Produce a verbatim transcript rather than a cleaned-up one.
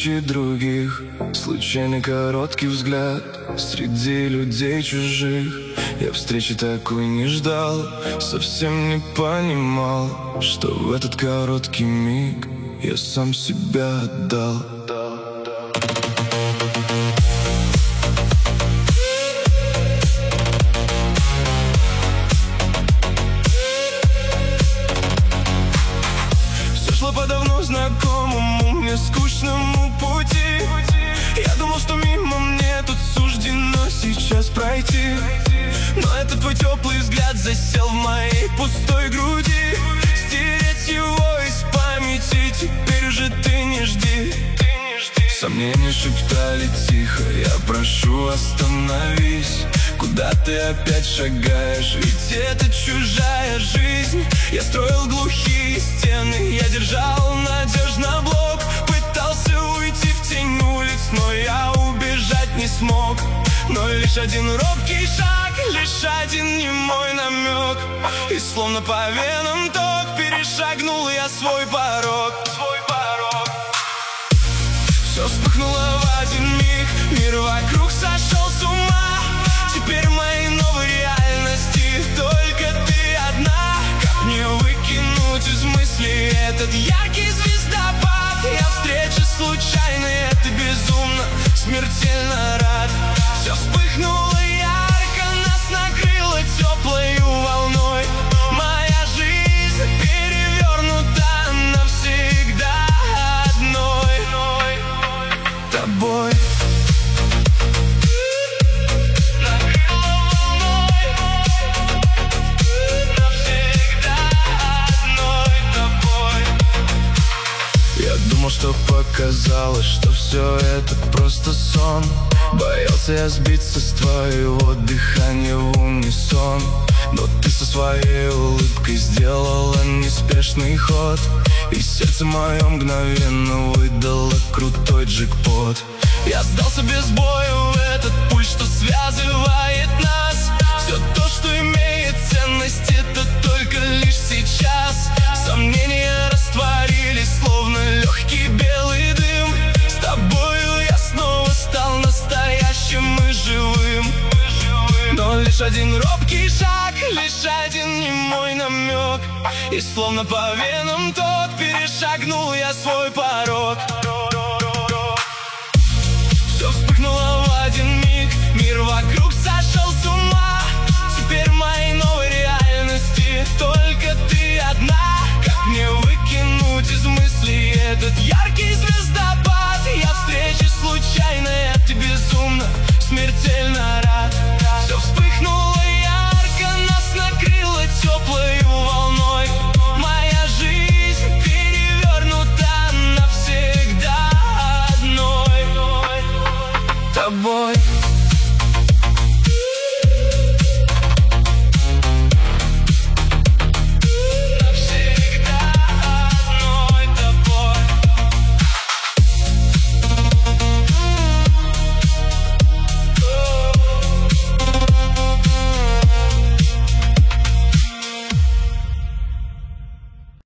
тысячи других. Случайный короткий взгляд среди людей чужих. Я встречи такой не ждал, совсем не понимал, что в этот короткий миг я сам себя отдал. Все шло по давно знакомому мне скучному пути. Я думал, что мимо мне тут суждено сейчас пройти, но этот твой теплый взгляд засел в моей пустой груди. Стереть его из памяти теперь уже ты не жди. Сомнения шептали тихо, я прошу, остановись. Куда ты опять шагаешь? Ведь это чужая жизнь. Я строил глухие стены, я держал надежно блок. Пытался уйти в тень улиц, но я убежать не смог. Но лишь один робкий шаг, лишь один немой намек, и словно по венам ток перешагнул я свой порог. Свой порог. Все вспыхнуло в один миг, мир вокруг сошел с ума. Теперь в моей новой реальности только ты одна. Как мне выкинуть из мыслей этот яркий звездопад? Я встреча случайная, это безумно, смертельно рад. Все вспыхнуло ярко, нас накрыло теплой волной. Моя жизнь перевернута навсегда одной тобой. Думал, что показалось, что все это просто сон. Боялся я сбиться с твоего дыхания в унисон. Но ты со своей улыбкой сделала неспешный ход, и сердце мое мгновенно выдало крутой джекпот. Я сдался без боя в этот пульт, что связывает нас. Все то, что имеет ценность, это только лишь сейчас. Сомнения растворились, словно легкий белый дым. С тобою я снова стал настоящим и живым. Но лишь один робкий шаг, лишь один немой намек, и словно по венам тот перешагнул я свой порог.